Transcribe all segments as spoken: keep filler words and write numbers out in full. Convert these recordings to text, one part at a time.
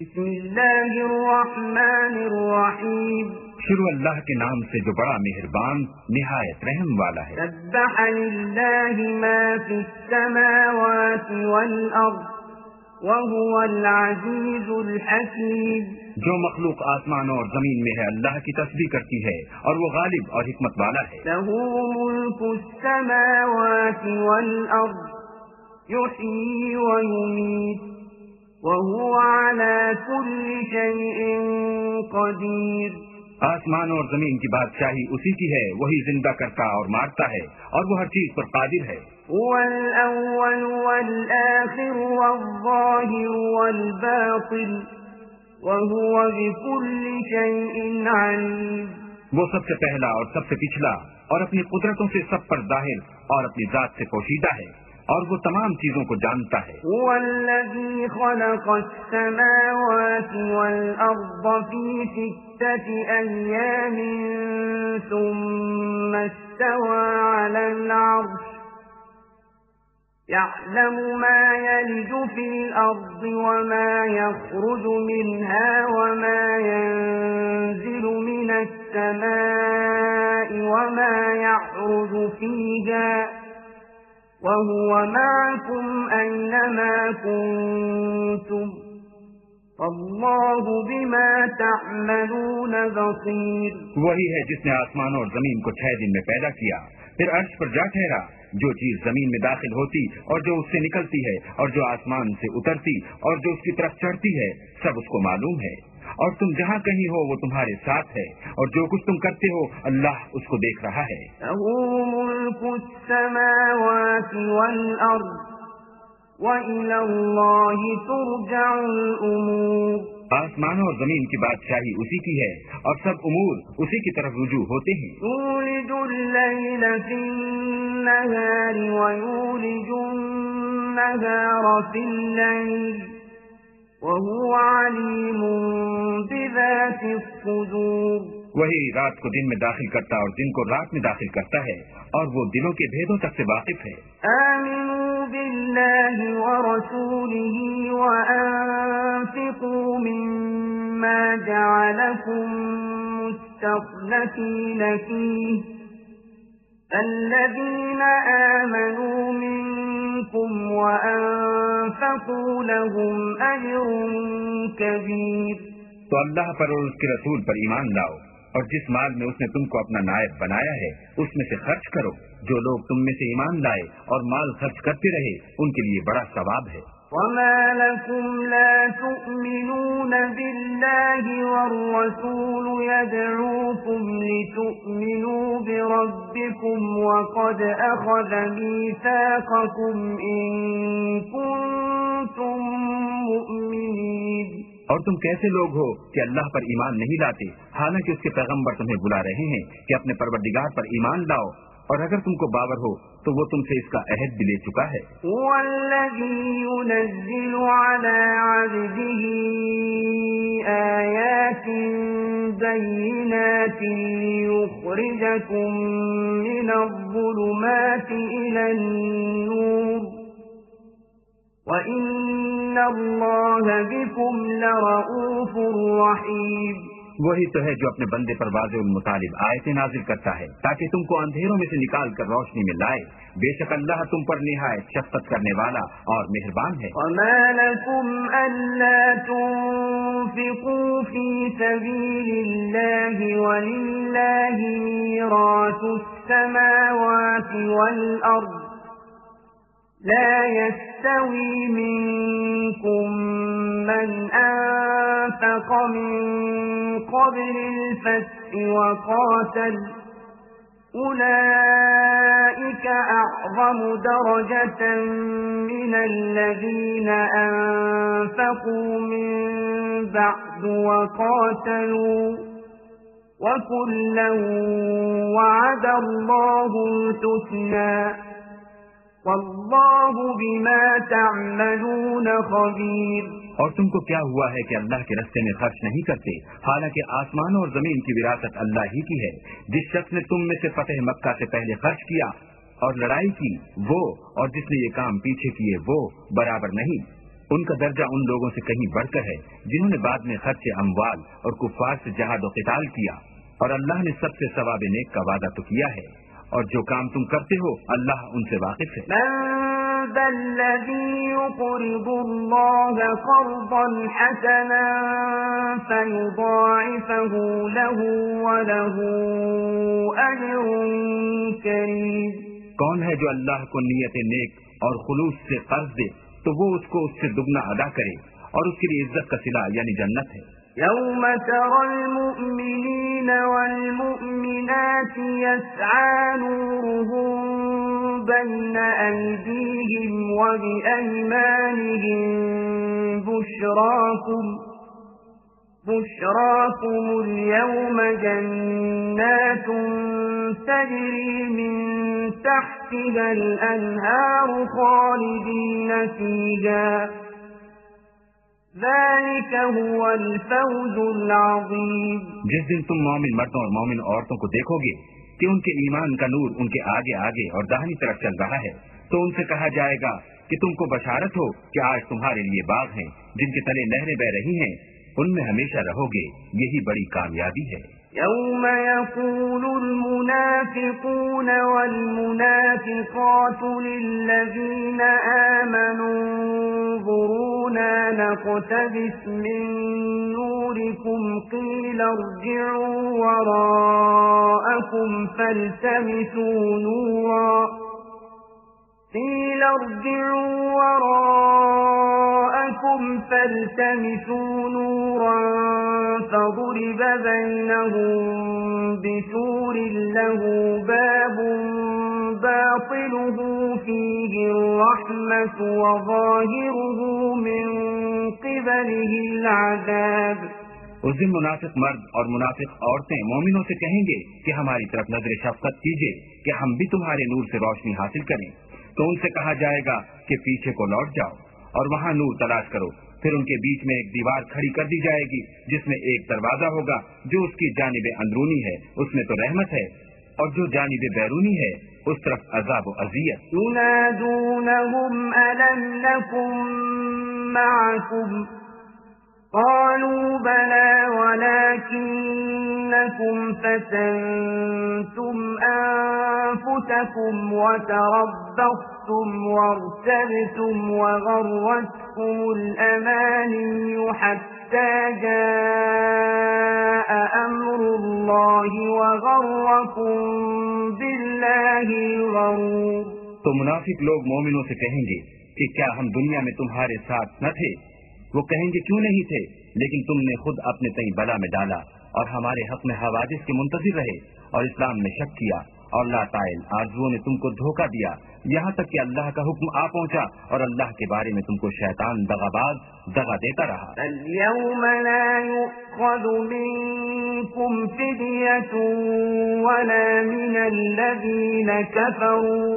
بسم اللہ الرحمن الرحیم، شروع اللہ کے نام سے جو بڑا مہربان نہایت رحم والا ہے۔ سبح للہ ما فی السماوات والارض وهو العزیز الحکیم، جو مخلوق آسمانوں اور زمین میں ہے اللہ کی تسبیح کرتی ہے اور وہ غالب اور حکمت والا ہے۔ لہ ملک السماوات والارض یحیی ویمیت وهو على كل شيء قدیر، آسمان اور زمین کی بادشاہی اسی کی ہے، وہی زندہ کرتا اور مارتا ہے اور وہ ہر چیز پر قادر ہے۔ هو الأول والآخر والظاهر والباطن وهو بكل شيء عليم، وہ سب سے پہلا اور سب سے پچھلا اور اپنی قدرتوں سے سب پر ظاہر اور اپنی ذات سے پوشیدہ ہے اور وہ تمام چیزوں کو جانتا ہے۔ هو الذي خلق السماوات والأرض في ستة أيام ثم استوى على العرش يعلم ما يلج في الأرض وما يخرج منها وما ينزل من السماء وما يعرج فيها وهو معكم أينما كنتم والله بما تعملون بصير، وہی ہے جس نے آسمان اور زمین کو چھ دن میں پیدا کیا، پھر عرش پر جا ٹھہرا۔ جو چیز زمین میں داخل ہوتی اور جو اس سے نکلتی ہے اور جو آسمان سے اترتی اور جو اس کی طرف چڑھتی ہے، سب اس کو معلوم ہے، اور تم جہاں کہیں ہو وہ تمہارے ساتھ ہے، اور جو کچھ تم کرتے ہو اللہ اس کو دیکھ رہا ہے۔ لہ ملک السماوات والارض وإلی اللہ ترجع الامور، آسمانوں اور زمین کی بادشاہی اسی کی ہے اور سب امور اسی کی طرف رجوع ہوتے ہیں۔ یولج اللیل فی النہار ویولج النہار فی اللیل وهو علیم بذات الصدور، وہی رات کو دن میں داخل کرتا اور دن کو رات میں داخل کرتا ہے اور وہ دلوں کے بھیدوں تک سے واقف ہے۔ آمنوا باللہ ورسولہ وانفقوا مما جعلکم مستخلفین فیہ الذین آمنوا منکم وانفقوا لهم اجر کبیر، تو اللہ پر اور اس کے رسول پر ایمان لاؤ اور جس مال میں اس نے تم کو اپنا نائب بنایا ہے اس میں سے خرچ کرو۔ جو لوگ تم میں سے ایمان لائے اور مال خرچ کرتے رہے ان کے لیے بڑا ثواب ہے۔ وما لكم لا تؤمنون بالله والرسول يدعوكم لتؤمنوا بربكم وقد أخذ ميثاقكم إن كنتم مؤمنين، اور تم کیسے لوگ ہو کہ اللہ پر ایمان نہیں لاتے حالانکہ اس کے پیغمبر تمہیں بلا رہے ہیں کہ اپنے پروردگار پر ایمان لاؤ، اور اگر تم کو باور ہو تو وہ تم سے اس کا عہد بھی لے چکا ہے۔ هو الذي ينزل على عبده آيات بينات ليخرجكم من الظلمات إلى النور وَإِنَّ اللَّهَ بِكُمْ لَرَؤُوفٌ رَحِيمٌ، وہی تو ہے جو اپنے بندے پر واضح المطالب آیتیں نازل کرتا ہے تاکہ تم کو اندھیروں میں سے نکال کر روشنی میں لائے، بے شک اللہ تم پر نہایت شفقت کرنے والا اور مہربان ہے۔ وَمَا لَكُمْ أَلَّا تُنفِقُوا فِي سَبِيلِ اللَّهِ وَلِلَّهِ مِيرَاثُ السَّمَاوَاتِ وَالْأَرْضِ لا يستوي منكم من أنفق من قبل الفتح وقاتل أولئك أعظم درجة من الذين أنفقوا من بعد وقاتلوا وكلا وعد الله الحسنى واللہ بما تعملون خبیر، اور تم کو کیا ہوا ہے کہ اللہ کے راستے میں خرچ نہیں کرتے حالانکہ آسمان اور زمین کی وراثت اللہ ہی کی ہے۔ جس شخص نے تم میں سے فتح مکہ سے پہلے خرچ کیا اور لڑائی کی وہ اور جس نے یہ کام پیچھے کیے وہ برابر نہیں۔ ان کا درجہ ان لوگوں سے کہیں بڑھ کر ہے جنہوں نے بعد میں خرچ اموال اور کفار سے جہاد و قتال کیا، اور اللہ نے سب سے ثواب نیک کا وعدہ تو کیا ہے، اور جو کام تم کرتے ہو اللہ ان سے واقف ہے۔ من ذا الذي يقرض الله قرضا حسنا فيضاعفه له وله أجر كريم۔ کون ہے جو اللہ کو نیت نیک اور خلوص سے قرض دے تو وہ اس کو اس سے دگنا ادا کرے، اور اس کے لیے عزت کا صلہ یعنی جنت ہے۔ يوم ترى المؤمنين والمؤمنات يسعى نورهم بين أيديهم وبأيمانهم بشراكم بشراكم اليوم جنات تجري من تحتها الأنهار خالدين فيها ذلك هو الفوز العظيم۔ جس دن تم مومن مردوں اور مومن عورتوں کو دیکھو گے کہ ان کے ایمان کا نور ان کے آگے آگے اور داہنی طرف چل رہا ہے، تو ان سے کہا جائے گا کہ تم کو بشارت ہو کہ آج تمہارے لیے باغ ہیں جن کے تلے نہریں بہ رہی ہیں، ان میں ہمیشہ رہو گے، یہی بڑی کامیابی ہے۔ يوم يقول المنافقون والمنافقات للذين آمنوا انظرونا نقتبس من نوركم قيل ارجعوا وراءكم فالتمسوا نورا قيل ارجعوا وراءكم فالتمسوا نورا فضرب بينهم بسور له باب باطله فيه الرحمة وظاهره من قبله العذاب۔ اس دن منافق مرد اور منافق عورتیں مومنوں سے کہیں گے کہ ہماری طرف نظر شفقت کیجیے کہ ہم بھی تمہارے نور سے روشنی حاصل کریں، تو ان سے کہا جائے گا کہ پیچھے کو لوٹ جاؤ اور وہاں نور تلاش کرو، پھر ان کے بیچ میں ایک دیوار کھڑی کر دی جائے گی جس میں ایک دروازہ ہوگا، جو اس کی جانب اندرونی ہے اس میں تو رحمت ہے، اور جو جانب بیرونی ہے اس طرف عذاب و اذیت۔ ينادونهم ألم نكن معكم قالوا بلى ولكنكم فتنتم أنفسكم وتربصتم وارتبتم وغرتكم الأماني حتى جاء أمر الله وغركم بالله الغرور۔ تو منافق لوگ مومنوں سے کہیں گے کہ کیا ہم دنیا میں تمہارے ساتھ نہ تھے؟ وہ کہیں گے کیوں نہیں تھے، لیکن تم نے خود اپنے تئیں بلا میں ڈالا اور ہمارے حق میں حوادث کے منتظر رہے اور اسلام میں شک کیا، اور لا طائل آرزوؤں نے تم کو دھوکہ دیا، یہاں تک کہ اللہ کا حکم آ پہنچا اور اللہ کے بارے میں تم کو شیطان دغاباز دغا دیتا رہا۔ اليوم لا يؤخذ منكم فدية ولا من الذين كفروا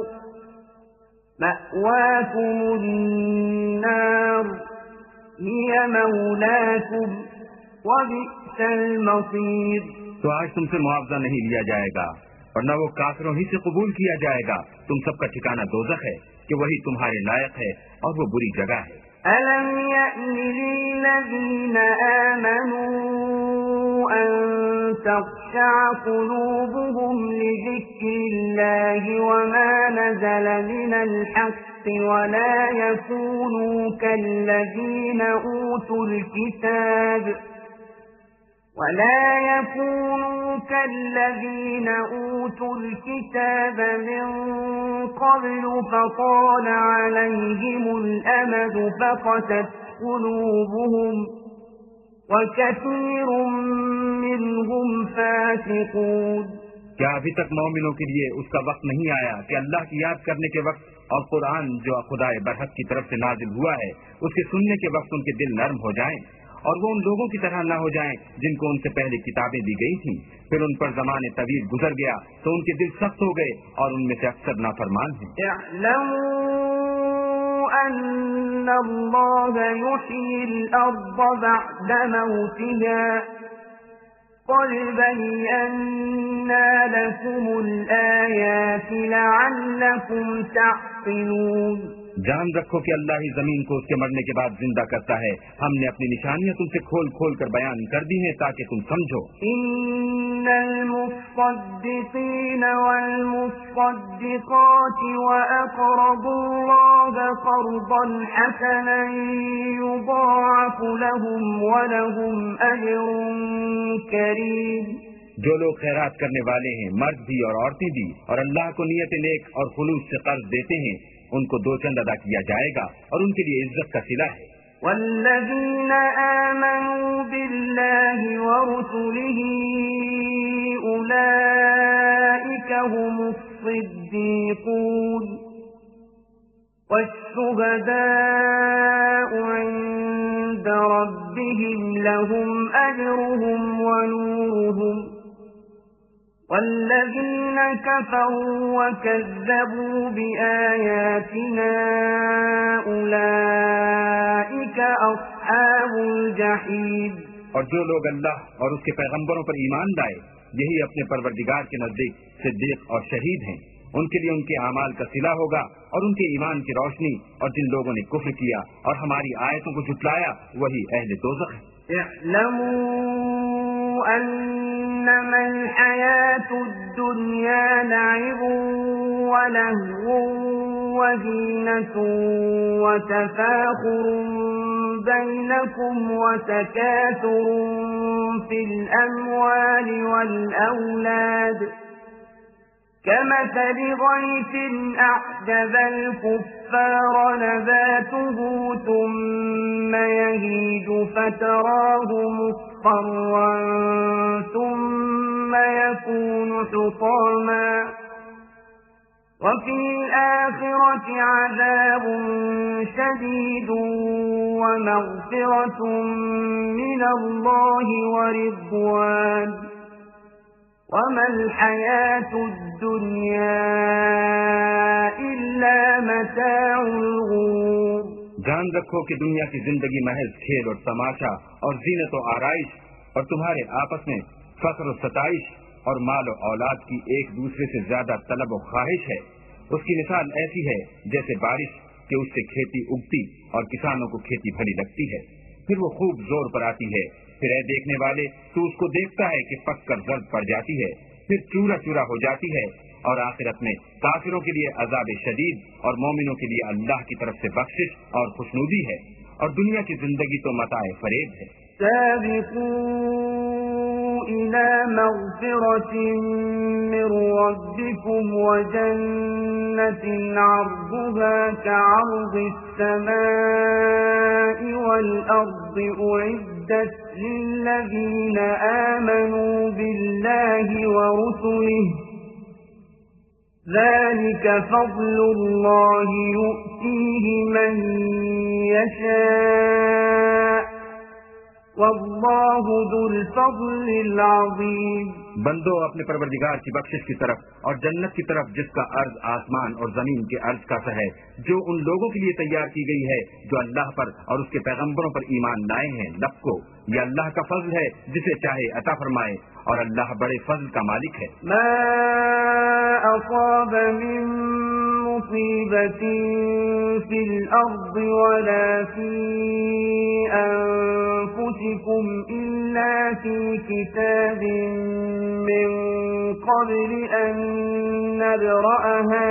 مأواكم النار هي مولاكم وبئس المصير۔ تو آج تم سے معاوضہ نہیں لیا جائے گا اور نہ وہ کافروں ہی سے قبول کیا جائے گا، تم سب کا ٹھکانہ دوزخ ہے کہ وہی تمہارے لائق ہے اور وہ بری جگہ ہے۔ أَلَمْ يَأْنِ لِلَّذِينَ آمَنُوا أَن تَخْشَعَ قُلُوبُهُمْ لِذِكْرِ اللَّهِ وَمَا نَزَلَ مِنَ الْحَقِّ وَلَا يَكُونُوا كَالَّذِينَ أُوتُوا الْكِتَابَ ولا يكونوا كالذين أوتوا الكتاب من قبل فطال عليهم الأمد فقست قلوبهم وكثير منهم فاسقون۔ کیا ابھی تک مومنوں کے لیے اس کا وقت نہیں آیا کہ اللہ کی یاد کرنے کے وقت اور قرآن جو خدا برحق کی طرف سے نازل ہوا ہے اس کے سننے کے وقت ان کے دل نرم ہو جائیں اور وہ ان لوگوں کی طرح نہ ہو جائیں جن کو ان سے پہلے کتابیں دی گئی تھیں، پھر ان پر زمانے طویل گزر گیا تو ان کے دل سخت ہو گئے اور ان میں سے اکثر نافرمان ہیں۔ اعلموا ان اللہ یحیی الارض بعد موتها قد بينا لكم الآيات لعلكم تعقلون۔ جان رکھو کہ اللہ ہی زمین کو اس کے مرنے کے بعد زندہ کرتا ہے. ہم نے اپنی نشانیاں تم سے کھول کھول کر بیان کر دی ہیں تاکہ تم سمجھو. ان المصدقین والمصدقات واقرضوا الله قرضا حسنا يضاعف لهم ولهم اجر کریم. جو لوگ خیرات کرنے والے ہیں، مرد بھی اور عورتیں بھی، اور اللہ کو نیت نیک اور خلوص سے قرض دیتے ہیں، ان کو دو چند ادا کیا جائے گا اور ان کے لیے عزت کا صلہ ہے. والذین آمنوا باللہ ورسلہ اولئک هم الصدیقون والشهداء عند ربهم لهم أجرهم ونورهم والذين كفروا وكذبوا بآياتنا أولئك أصحاب الجحيم. اور جو لوگ اللہ اور اس کے پیغمبروں پر ایمان لائے، یہی اپنے پروردگار کے نزدیک صدیق اور شہید ہیں. ان کے لیے ان کے اعمال کا صلہ ہوگا اور ان کے ایمان کی روشنی. اور جن لوگوں نے کفر کیا اور ہماری آیتوں کو جھٹلایا وہی اہل دوزخ ہیں. اعلموا انما الحياة الدنيا لعب ولهو وزينة وتفاخر بينكم وتكاثر في الأموال والأولاد كمثل غيث أعجب الكفار نباته ثم يهيج فتراه مصفرا ثم يكون حطاما وفي الآخرة عذاب شديد ومغفرة من الله ورضوان وما الحياة الدنيا إلا متاع الغرور. جان رکھو کہ دنیا کی زندگی محض کھیل اور تماشا اور زینت و آرائش اور تمہارے آپس میں فخر و ستائش اور مال و اولاد کی ایک دوسرے سے زیادہ طلب و خواہش ہے. اس کی مثال ایسی ہے جیسے بارش کہ اس سے کھیتی اگتی اور کسانوں کو کھیتی بھلی لگتی ہے، پھر وہ خوب زور پر آتی ہے. پھر اے دیکھنے والے تو اس کو دیکھتا ہے کہ پک کر زرد پڑ جاتی ہے، پھر چورا چورا ہو جاتی ہے. اور آخرت میں کافروں کے لیے عذاب شدید اور مومنوں کے لیے اللہ کی طرف سے بخشش اور خوشنودی ہے. اور دنیا کی زندگی تو متاع فریب ہے. سابقوا إلى مغفرة من ربكم وجنة عرضها كعرض السماء والأرض أعدت للذين آمنوا بالله ورسله ذلك فضل الله يؤتيه من يشاء واللہ ذو الفضل العظیم. بندو اپنے پروردگار کی بخشش کی طرف اور جنت کی طرف جس کا عرض آسمان اور زمین کے عرض کا سا ہے، جو ان لوگوں کے لیے تیار کی گئی ہے جو اللہ پر اور اس کے پیغمبروں پر ایمان لائے ہیں. لب کو یہ اللہ کا فضل ہے جسے چاہے عطا فرمائے، اور اللہ بڑے فضل کا مالک ہے. ما اصاب من مصیبت فی الارض ولا فی انفسکم الا فی کتاب من قبل ان نبرأها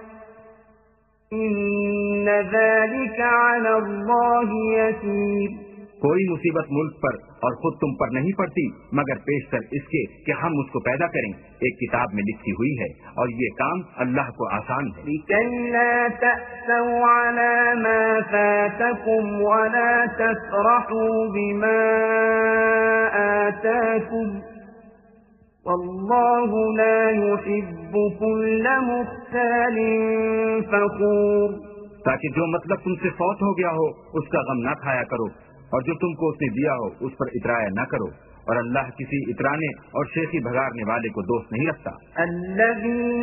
ان ذلك على الله يسير. کوئی مصیبت ملک پر اور خود تم پر نہیں پڑتی مگر پیشتر اس کے کہ ہم اس کو پیدا کریں، ایک کتاب میں لکھی ہوئی ہے، اور یہ کام اللہ کو آسان ہے. لِكَيْ لَا تَأْسَوْا عَلَى مَا فَاتَكُمْ وَلَا تَفْرَحُوا بِمَا آتَاكُمْ وَاللَّهُ لَا يُحِبُّ كُلَّ مُخْتَالٍ فَخُورٍ. تاکہ جو مطلب تم سے فوت ہو گیا ہو اس کا غم نہ کھایا کرو، اور جو تم کو اس نے دیا ہو اس پر اترایا نہ کرو، اور اللہ کسی اترانے اور شیخی بھگارنے والے کو دوست نہیں رکھتا. الذين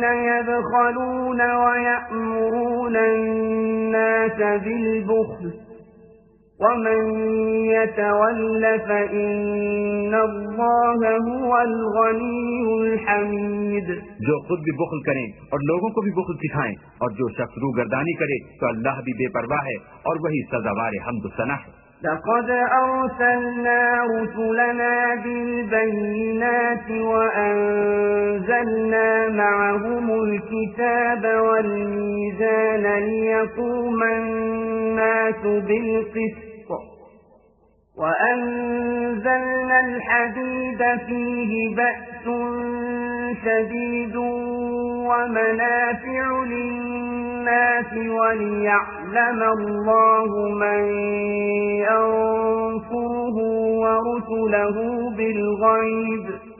يبخلون ويأمرون الناس بالبخل ومن يتول فإن الله هو الغني الحميد. جو خود بھی بخل کریں اور لوگوں کو بھی بخل سکھائیں، اور جو شخص روگردانی کرے تو اللہ بھی بے پرواہ ہے اور وہی سزاوار حمد و ثنا ہے. لقد أرسلنا رسلنا بالبينات وأنزلنا معهم الكتاب والميزان ليقوم الناس بالقسط وأنزلنا الحديد فيه بأس شديد ومنافع للناس وليعلم الله من ينصره ورسله بالغيب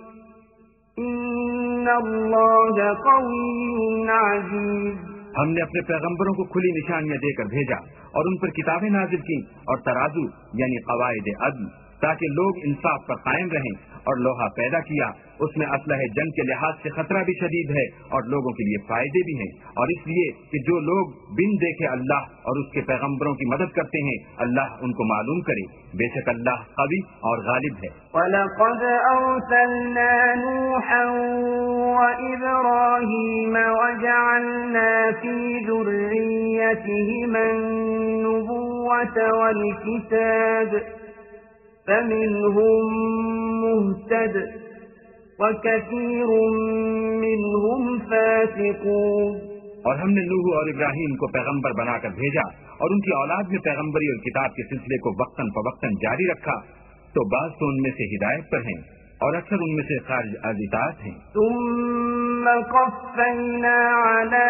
إن الله قوي عزيز. ہم نے اپنے پیغمبروں کو کھلی نشانیاں دے کر بھیجا اور ان پر کتابیں نازل کی اور ترازو یعنی قواعد عدل تاکہ لوگ انصاف پر قائم رہیں، اور لوہا پیدا کیا، اس میں اسلحہ جنگ کے لحاظ سے خطرہ بھی شدید ہے اور لوگوں کے لیے فائدے بھی ہیں، اور اس لیے کہ جو لوگ بن دیکھے اللہ اور اس کے پیغمبروں کی مدد کرتے ہیں اللہ ان کو معلوم کرے، بے شک اللہ قوی اور غالب ہے. وَلَقَدْ أَرْسَلْنَا نُوحًا وَإِبْرَاهِيمَ وَجَعَلْنَا فِي ذُرِّيَّتِهِمَا النُّبُوَّةَ وَالْكِتَابَ فَمِنْهُمْ مُهْتَدٍ وَكَثِيرٌ مِّنْهُمْ فَاسِقُونَ. اور ہم نے نوح اور ابراہیم کو پیغمبر بنا کر بھیجا اور ان کی اولاد میں پیغمبری اور کتاب کے سلسلے کو وقتاً فوقتاً جاری رکھا، تو بعض تو ان میں سے ہدایت پر ہیں اور اکثر ان میں سے خارج از اطاعت ہیں. ثم قفينا على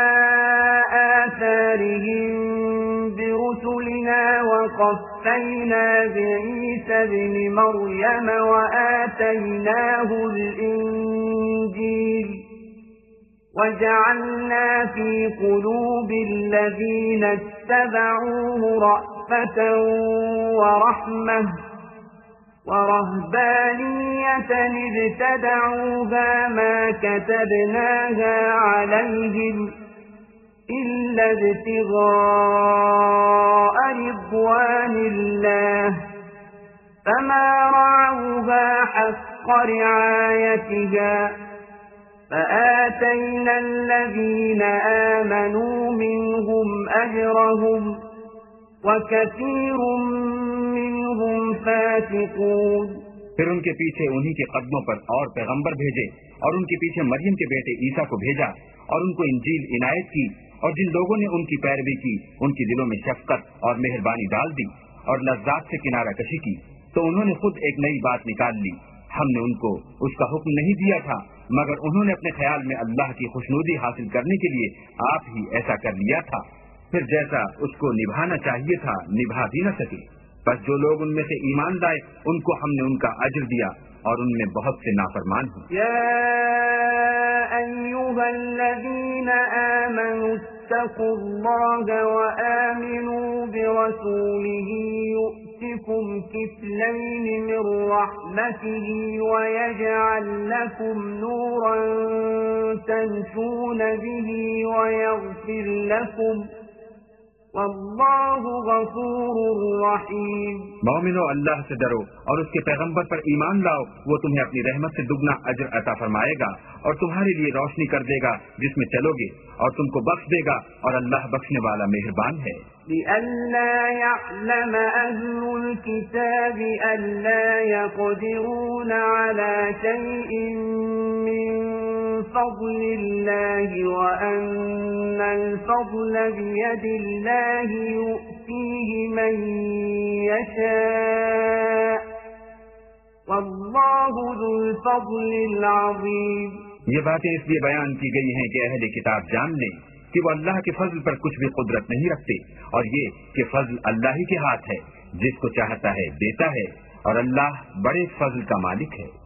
آثارهم برسلنا وقفينا بعيسى ابن مريم وآتيناه الإنجيل وجعلنا في قلوب الذين اتبعوه رأفة ورحمة ورهبانية ابتدعوها ما كتبناها عليهم إلا ابتغاء رضوان الله فما رعوها حق رعايتها فآتينا الذين آمنوا منهم أجرهم وَكَثِيرٌ مِّنْهُمْ فَاسِقُونَ. پھر ان کے پیچھے انہی کے قدموں پر اور پیغمبر بھیجے اور ان کے پیچھے مریم کے بیٹے عیسیٰ کو بھیجا اور ان کو انجیل عنایت کی، اور جن لوگوں نے ان کی پیروی کی ان کی دلوں میں شفقت اور مہربانی ڈال دی اور لذات سے کنارہ کشی کی، تو انہوں نے خود ایک نئی بات نکال لی. ہم نے ان کو اس کا حکم نہیں دیا تھا مگر انہوں نے اپنے خیال میں اللہ کی خوشنودی حاصل کرنے کے لیے آپ ہی ایسا کر لیا تھا. پھر جیسا اس کو نبھانا چاہیے تھا نبھا بھی نہ سکے. بس جو لوگ ان میں سے ایمان لائے ان کو ہم نے ان کا اجر دیا اور ان میں بہت سے نافرمان ہیں. یا ایھا الذین آمنوا اتقوا اللہ وآمنوا برسولہ یؤتکم کفلین من رحمتہ ویجعل لکم نورا تمشون بہ ویغفر لکم واللہ غفور رحیم. مومنو اللہ سے ڈرو اور اس کے پیغمبر پر ایمان لاؤ، وہ تمہیں اپنی رحمت سے دگنا اجر عطا فرمائے گا اور تمہارے لیے روشنی کر دے گا جس میں چلو گے، اور تم کو بخش دے گا، اور اللہ بخشنے والا مہربان ہے. لئلا يعلم أهل الكتاب ألا يقدرون على شيء من فضل الله وأن الفضل بيد الله يؤتيه من يشاء والله ذو الفضل العظيم. یہ باتیں اس لیے بیان کی گئی ہیں کہ اہل کتاب جان لیں کہ وہ اللہ کے فضل پر کچھ بھی قدرت نہیں رکھتے، اور یہ کہ فضل اللہ ہی کے ہاتھ ہے، جس کو چاہتا ہے دیتا ہے، اور اللہ بڑے فضل کا مالک ہے.